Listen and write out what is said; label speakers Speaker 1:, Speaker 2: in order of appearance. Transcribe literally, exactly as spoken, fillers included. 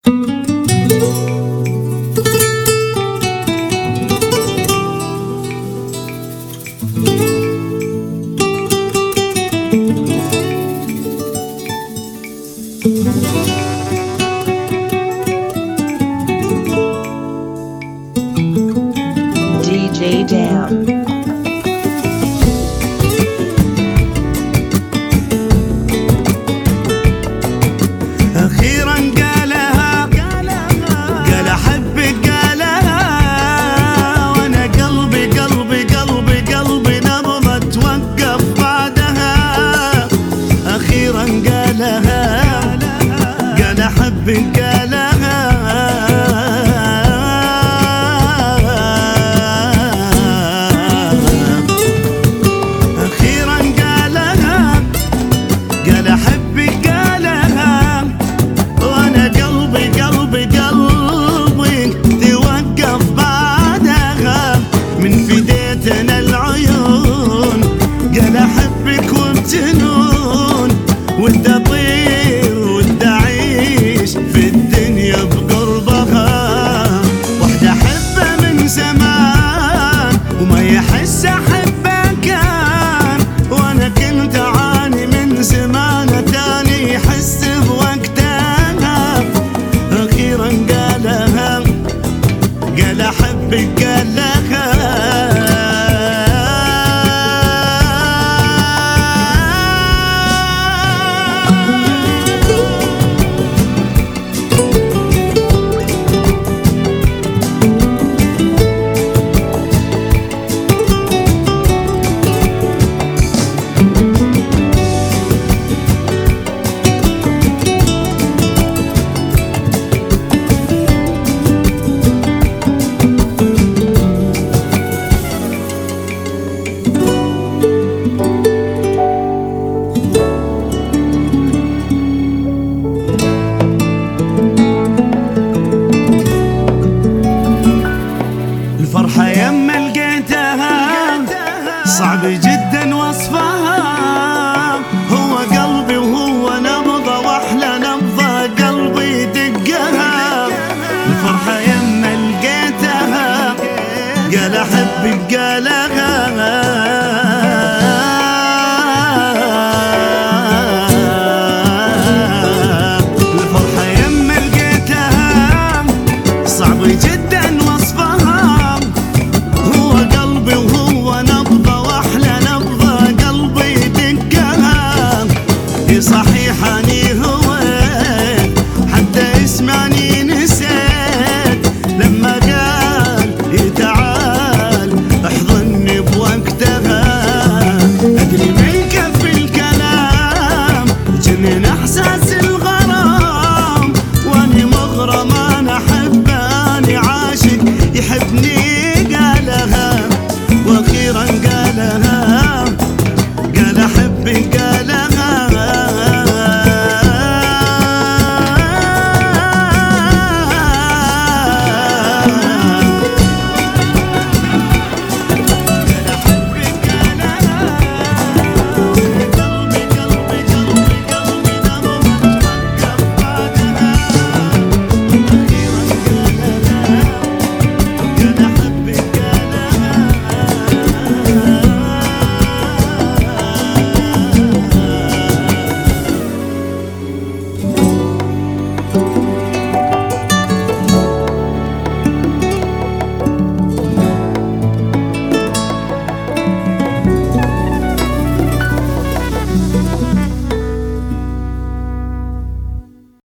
Speaker 1: دي جي دام.
Speaker 2: أخيرا قالها قال أحبك قالها، وأنا قلبي قلبي قلبي قلبي نبضة توقف بعدها. أخيرا قالها قال أحبك قالها، أخيرا قالها قال أحبك قالها، وانا قلبي قلبي قلبي توقف بعدها. من فديتنا العيون قال احبك وبجنون، ودي اطير ودي اعيش في الدنيا بقربها. واحدة احبها من زمان وما يحس احبها كان، وانا كنت اعاني من زمان تاني يحس بوقتها. أخيرا قالها قال أحبك قالها، الفرحة يما لقيتها صعب جدا وصفها. هو قلبي وهو نبضة واحلى نبضة قلبي دقها. الفرحة يما لقيتها قال احبك قالها، الفرحة يما لقيتها صعب جدا وصفها. هو قلبي وهو نبضة واحلى نبضة قلبي دقها. صحيح اني هويت حتى اسمعني نسيت، لما قال تعال احضني بوقتها. ادري من كف الكلام جنن احساس الغرام، واني مغرمة